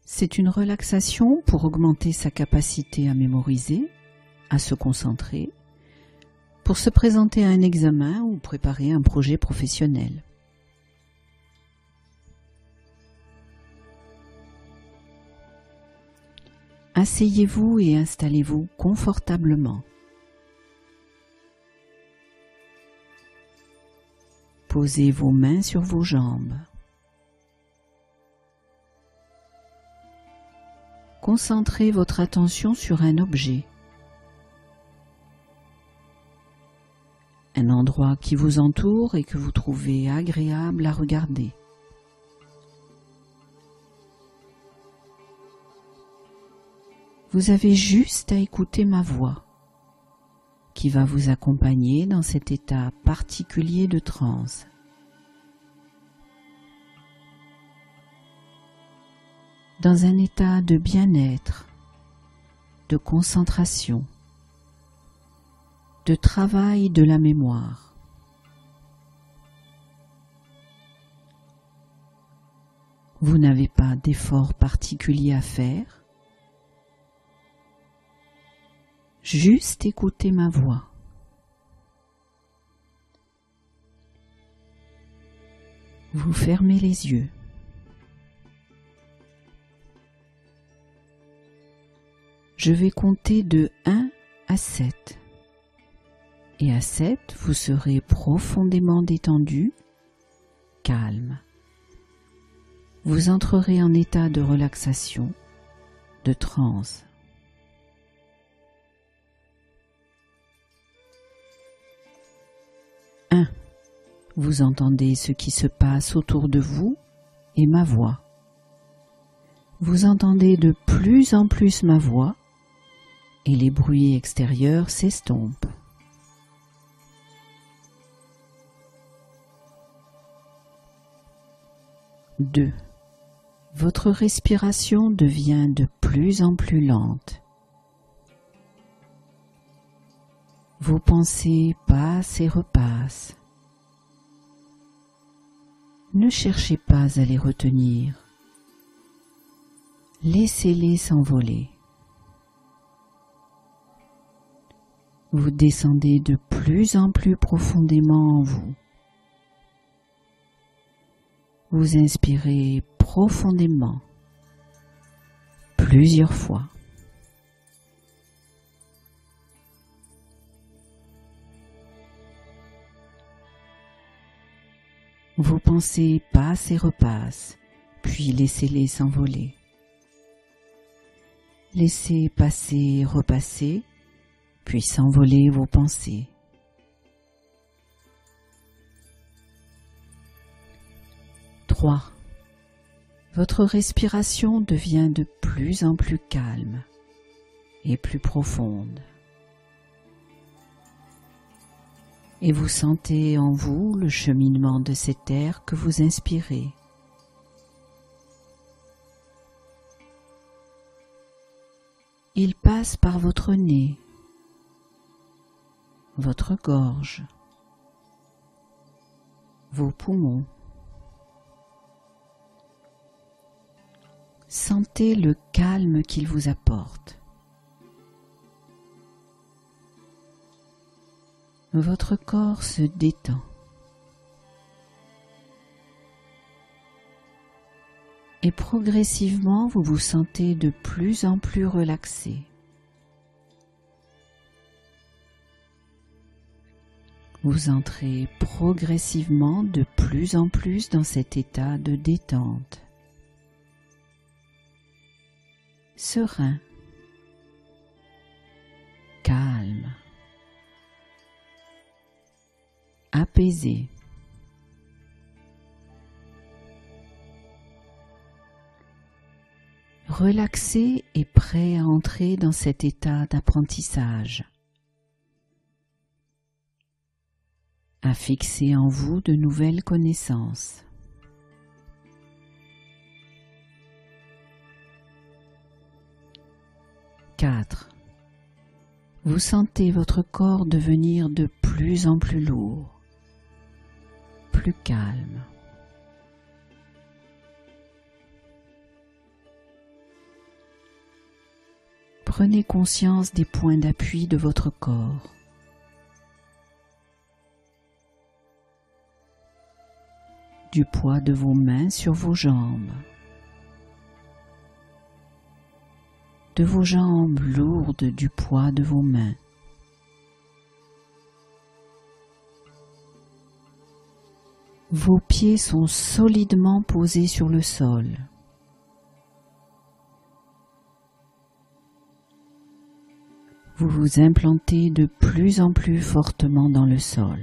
C'est une relaxation pour augmenter sa capacité à mémoriser, à se concentrer, pour se présenter à un examen ou préparer un projet professionnel. Asseyez-vous et installez-vous confortablement. Posez vos mains sur vos jambes. Concentrez votre attention sur un objet, un endroit qui vous entoure et que vous trouvez agréable à regarder. Vous avez juste à écouter ma voix, qui va vous accompagner dans cet état particulier de transe. Dans un état de bien-être, de concentration, de travail de la mémoire. Vous n'avez pas d'effort particulier à faire. Juste écoutez ma voix. Vous fermez les yeux. Je vais compter de 1 à 7. Et à 7, vous serez profondément détendu, calme. Vous entrerez en état de relaxation, de transe. 1. Vous entendez ce qui se passe autour de vous et ma voix. Vous entendez de plus en plus ma voix et les bruits extérieurs s'estompent. 2. Votre respiration devient de plus en plus lente. Vos pensées passent et repassent. Ne cherchez pas à les retenir. Laissez-les s'envoler. Vous descendez de plus en plus profondément en vous. Vous inspirez profondément, plusieurs fois. Vos pensées passent et repassent, puis laissez-les s'envoler. Laissez passer et repasser, puis s'envoler vos pensées. 3. Votre respiration devient de plus en plus calme et plus profonde. Et vous sentez en vous le cheminement de cet air que vous inspirez. Il passe par votre nez, votre gorge, vos poumons. Sentez le calme qu'il vous apporte. Votre corps se détend. Et progressivement, vous vous sentez de plus en plus relaxé. Vous entrez progressivement de plus en plus dans cet état de détente. Serein, calme, apaisé. Relaxé et prêt à entrer dans cet état d'apprentissage, à fixer en vous de nouvelles connaissances. Vous sentez votre corps devenir de plus en plus lourd, plus calme. Prenez conscience des points d'appui de votre corps. Du poids de vos mains sur vos jambes. De vos jambes lourdes du poids de vos mains. Vos pieds sont solidement posés sur le sol. Vous vous implantez de plus en plus fortement dans le sol.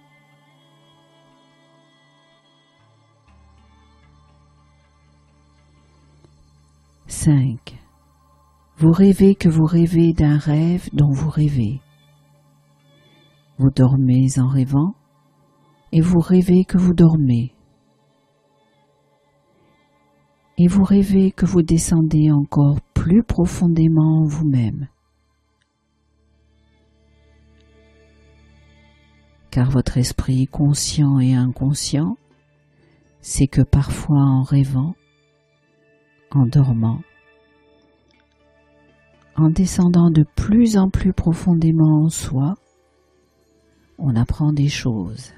Cinq. Vous rêvez que vous rêvez d'un rêve dont vous rêvez. Vous dormez en rêvant et vous rêvez que vous dormez. Et vous rêvez que vous descendez encore plus profondément en vous-même. Car votre esprit conscient et inconscient sait que parfois en rêvant, en dormant, en descendant de plus en plus profondément en soi, on apprend des choses.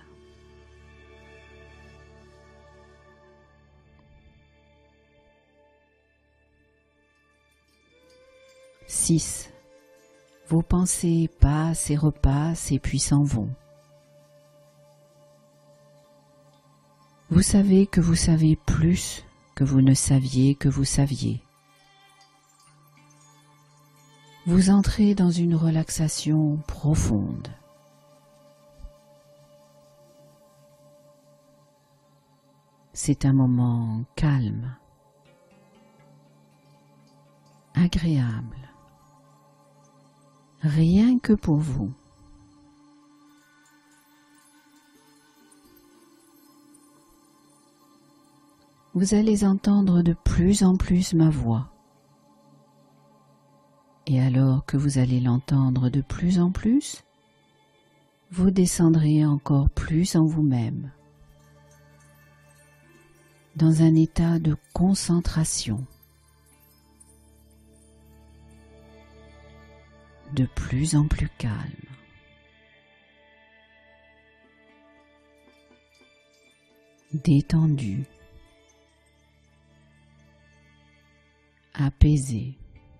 Six. Vos pensées passent et repassent et puis s'en vont. Vous savez que vous savez plus que vous ne saviez que vous saviez. Vous entrez dans une relaxation profonde. C'est un moment calme, agréable, rien que pour vous. Vous allez entendre de plus en plus ma voix. Et alors que vous allez l'entendre de plus en plus, vous descendrez encore plus en vous-même, dans un état de concentration, de plus en plus calme. Détendu, apaisé,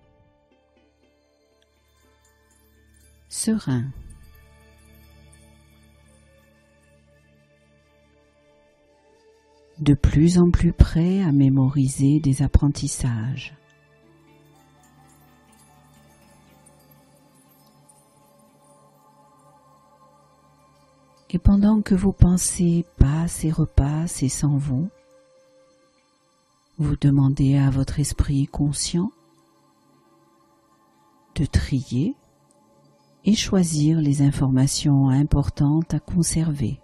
serein. De plus en plus prêt à mémoriser des apprentissages. Et pendant que vos pensées passent et repassent et s'en vont, vous demandez à votre esprit conscient de trier et choisir les informations importantes à conserver.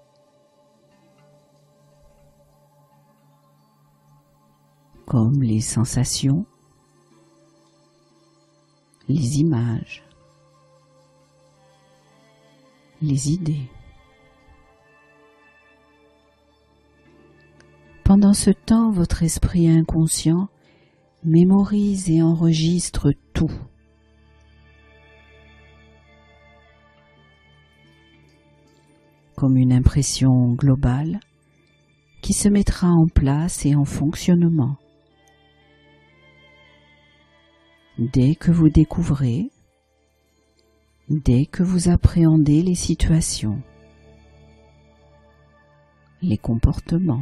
Comme les sensations, les images, les idées. Pendant ce temps, votre esprit inconscient mémorise et enregistre tout. Comme une impression globale qui se mettra en place et en fonctionnement. Dès que vous découvrez, dès que vous appréhendez les situations, les comportements,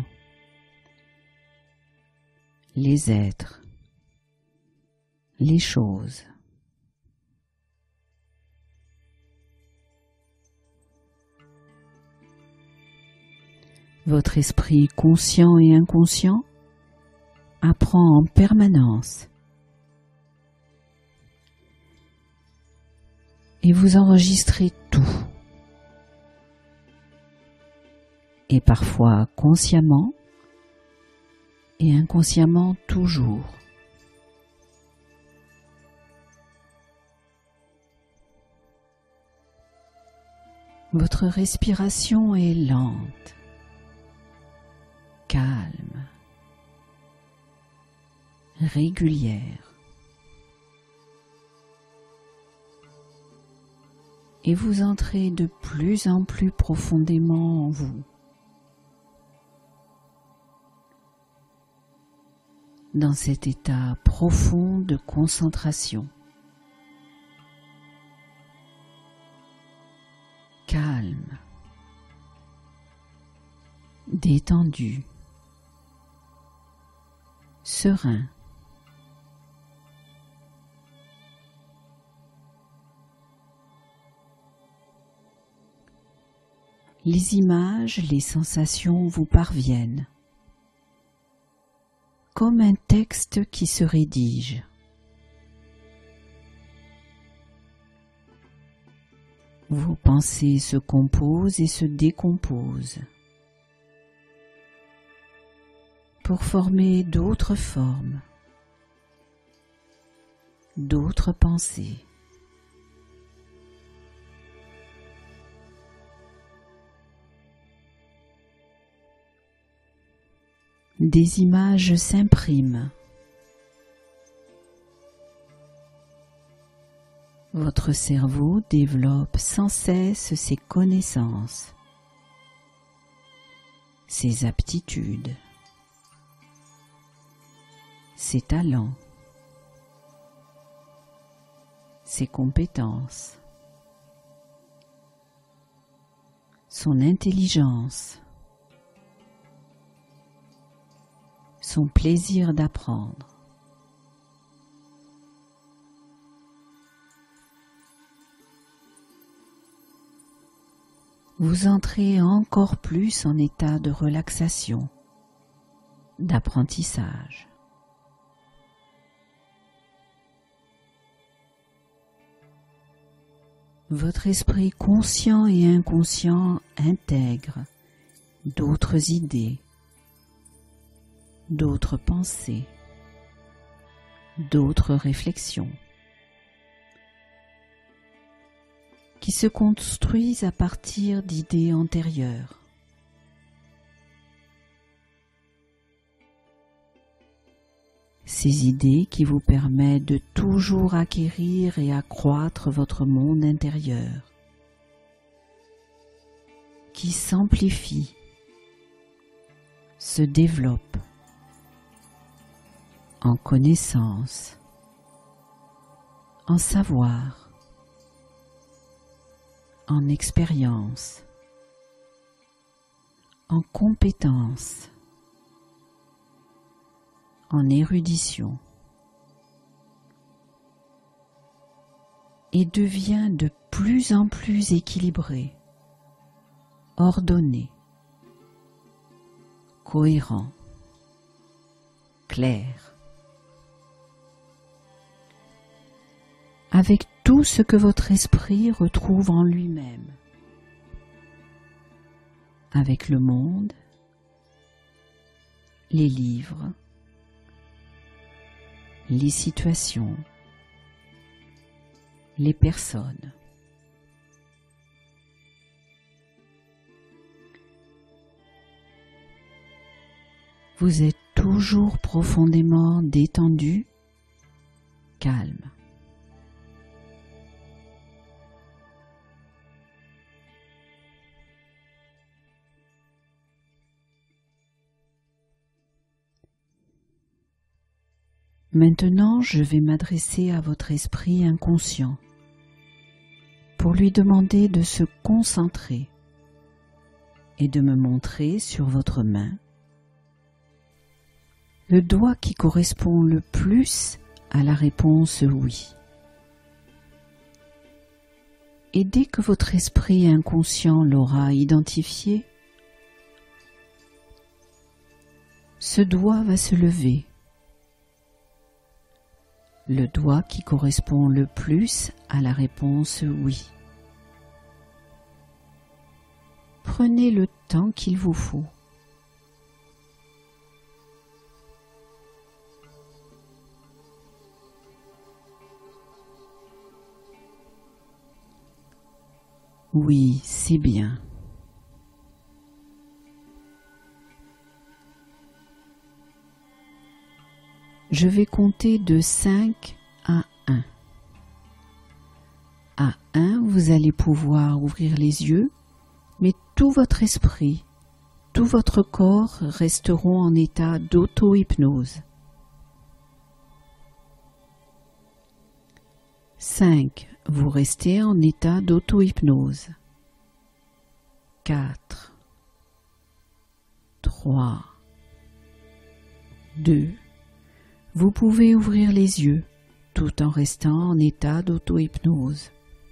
les êtres, les choses. Votre esprit conscient et inconscient apprend en permanence. Et vous enregistrez tout. Et parfois consciemment et inconsciemment toujours. Votre respiration est lente, calme, régulière. et vous entrez de plus en plus profondément en vous. Dans cet état profond de concentration. Calme, détendu, serein. Les images, les sensations vous parviennent, comme un texte qui se rédige. Vos pensées se composent et se décomposent pour former d'autres formes, d'autres pensées. Des images s'impriment. Votre cerveau développe sans cesse ses connaissances, ses aptitudes, ses talents, ses compétences, son intelligence, son plaisir d'apprendre. Vous entrez encore plus en état de relaxation, d'apprentissage. Votre esprit conscient et inconscient intègre d'autres idées, d'autres pensées, d'autres réflexions qui se construisent à partir d'idées antérieures. Ces idées qui vous permettent de toujours acquérir et accroître votre monde intérieur, qui s'amplifie, se développe en connaissance, en savoir, en expérience, en compétence, en érudition, et devient de plus en plus équilibré, ordonné, cohérent, clair, avec tout ce que votre esprit retrouve en lui-même, avec le monde, les livres, les situations, les personnes. Vous êtes toujours profondément détendu, calme. Maintenant, je vais m'adresser à votre esprit inconscient pour lui demander de se concentrer et de me montrer sur votre main le doigt qui correspond le plus à la réponse oui. Et dès que votre esprit inconscient l'aura identifié, ce doigt va se lever. Le doigt qui correspond le plus à la réponse oui. Prenez le temps qu'il vous faut. Oui, c'est bien. Je vais compter de 5 à 1. À 1, vous allez pouvoir ouvrir les yeux, mais tout votre esprit, tout votre corps resteront en état d'auto-hypnose. 5. Vous restez en état d'auto-hypnose. 4. 3. 2. Vous pouvez ouvrir les yeux tout en restant en état d'auto-hypnose.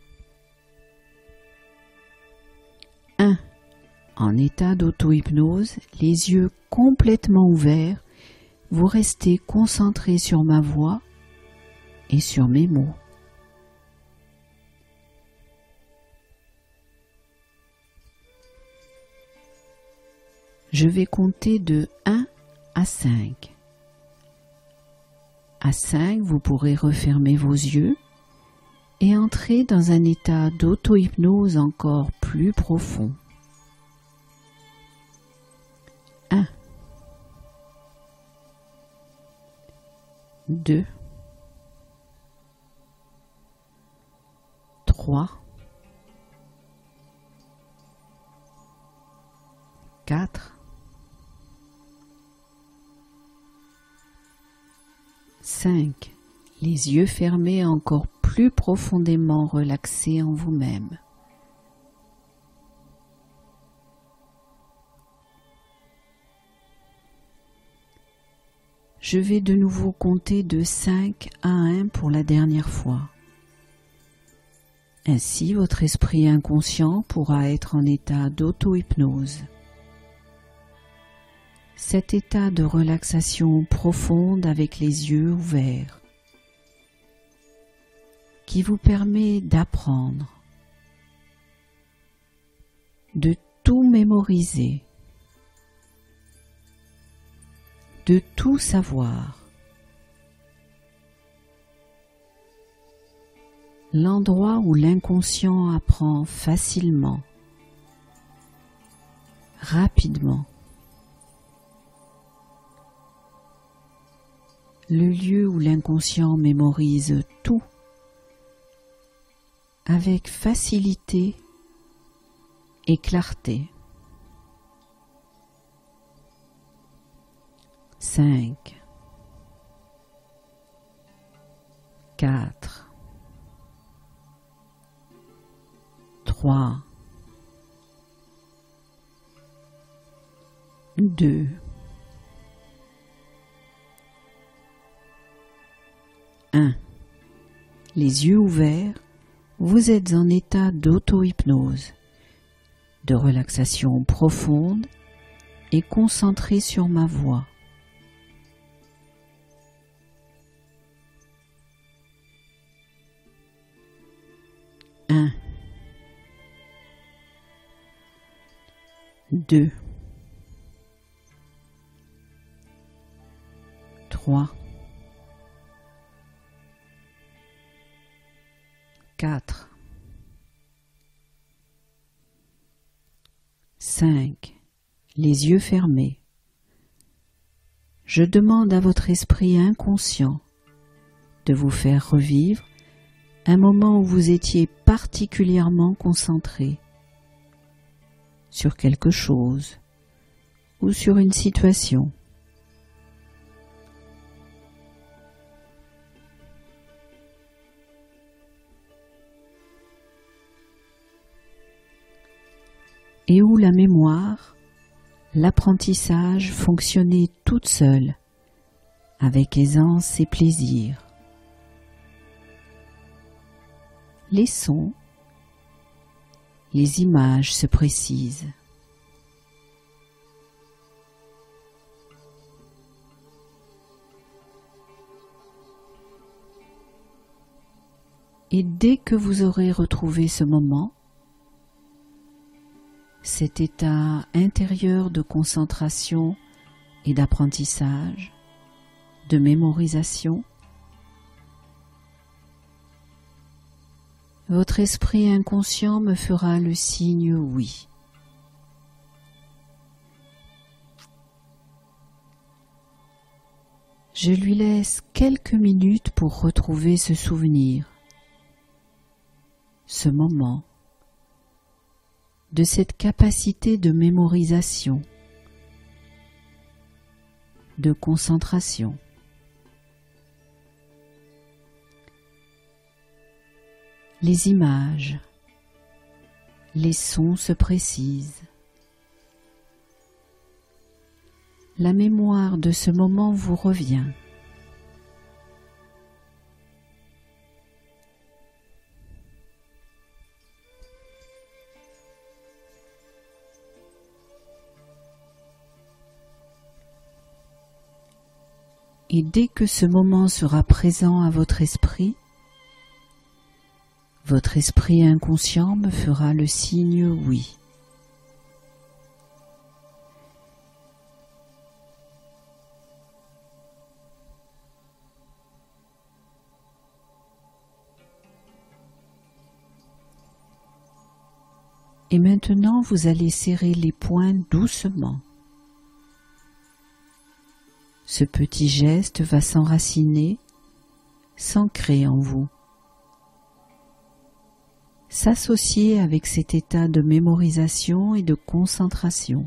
1. En état d'auto-hypnose, les yeux complètement ouverts, vous restez concentré sur ma voix et sur mes mots. Je vais compter de 1 à 5. À 5, vous pourrez refermer vos yeux et entrer dans un état d'auto-hypnose encore plus profond. 1, 2, 3, 4, 5. Les yeux fermés encore plus profondément relaxés en vous-même. Je vais de nouveau compter de 5 à 1 pour la dernière fois. Ainsi, votre esprit inconscient pourra être en état d'auto-hypnose. Cet état de relaxation profonde avec les yeux ouverts qui vous permet d'apprendre, de tout mémoriser, de tout savoir. L'endroit où l'inconscient apprend facilement, rapidement. Le lieu où l'inconscient mémorise tout avec facilité et clarté. 5, 4, 3, 2, 1. Les yeux ouverts, vous êtes en état d'auto-hypnose, de relaxation profonde et concentré sur ma voix. Un, 2, 3, 4, 5. Les yeux fermés. Je demande à votre esprit inconscient de vous faire revivre un moment où vous étiez particulièrement concentré sur quelque chose ou sur une situation. Et où la mémoire, l'apprentissage fonctionnait toute seule, avec aisance et plaisir. Les sons, les images se précisent. Et dès que vous aurez retrouvé ce moment, cet état intérieur de concentration et d'apprentissage, de mémorisation, votre esprit inconscient me fera le signe oui. Je lui laisse quelques minutes pour retrouver ce souvenir. ce moment, de cette capacité de mémorisation, de concentration. Les images, les sons se précisent. La mémoire de ce moment vous revient. Et dès que ce moment sera présent à votre esprit inconscient me fera le signe oui. Et maintenant, vous allez serrer les poings doucement. Ce petit geste va s'enraciner, s'ancrer en vous, s'associer avec cet état de mémorisation et de concentration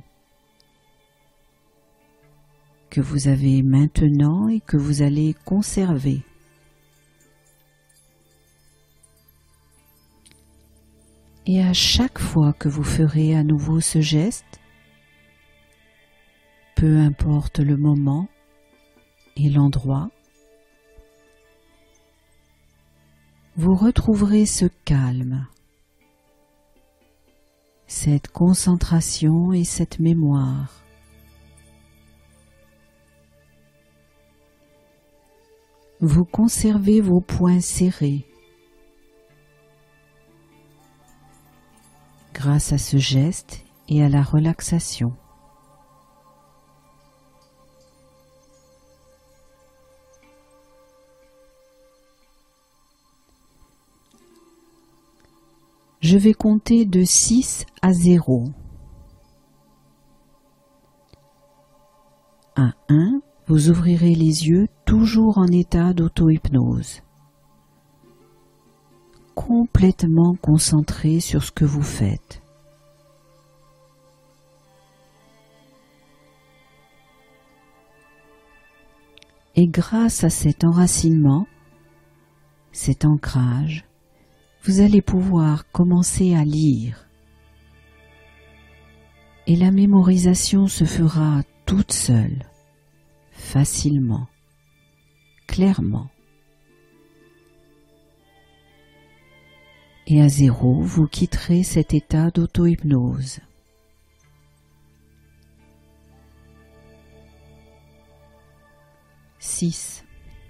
que vous avez maintenant et que vous allez conserver. Et à chaque fois que vous ferez à nouveau ce geste, peu importe le moment et l'endroit, vous retrouverez ce calme, cette concentration et cette mémoire. Vous conservez vos poings serrés. Grâce à ce geste et à la relaxation. Je vais compter de 6 à 0. À 1, vous ouvrirez les yeux toujours en état d'auto-hypnose, complètement concentré sur ce que vous faites. Et grâce à cet enracinement, cet ancrage, vous allez pouvoir commencer à lire. Et la mémorisation se fera toute seule, facilement, clairement. Et à 0, vous quitterez cet état d'auto-hypnose. « 6,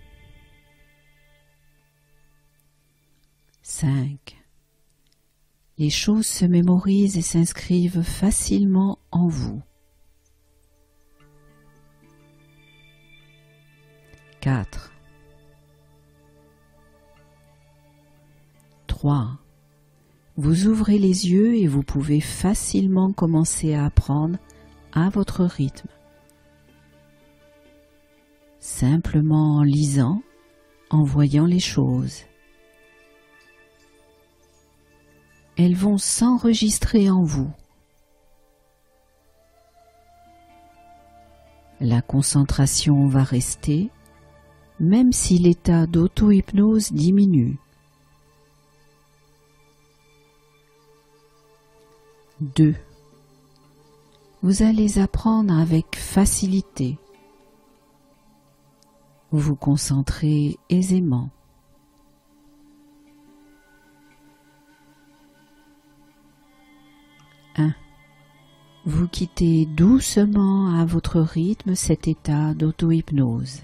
5. Les choses se mémorisent et s'inscrivent facilement en vous. 4, 3. Vous ouvrez les yeux et vous pouvez facilement commencer à apprendre à votre rythme. Simplement en lisant, en voyant les choses. Elles vont s'enregistrer en vous. La concentration va rester, même si l'état d'auto-hypnose diminue. 2. Vous allez apprendre avec facilité. Vous vous concentrez aisément. 1. Vous quittez doucement à votre rythme cet état d'auto-hypnose.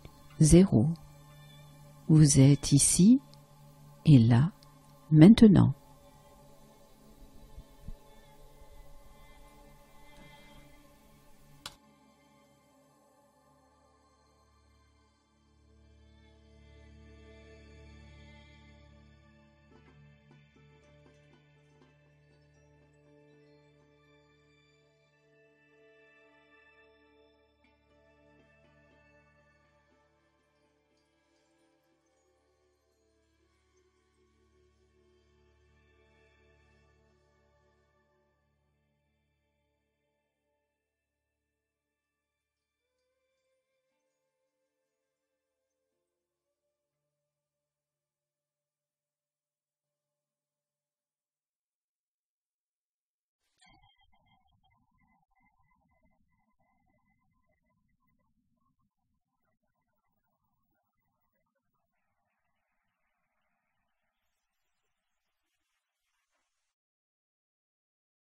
0. Vous êtes ici et là, maintenant.